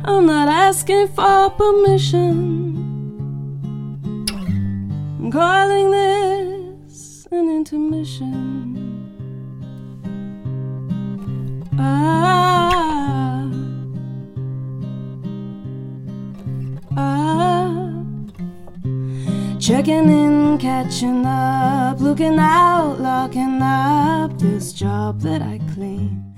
I'm not asking for permission. I'm calling this an intermission. Checking in, catching up, looking out, locking up this job that I clean.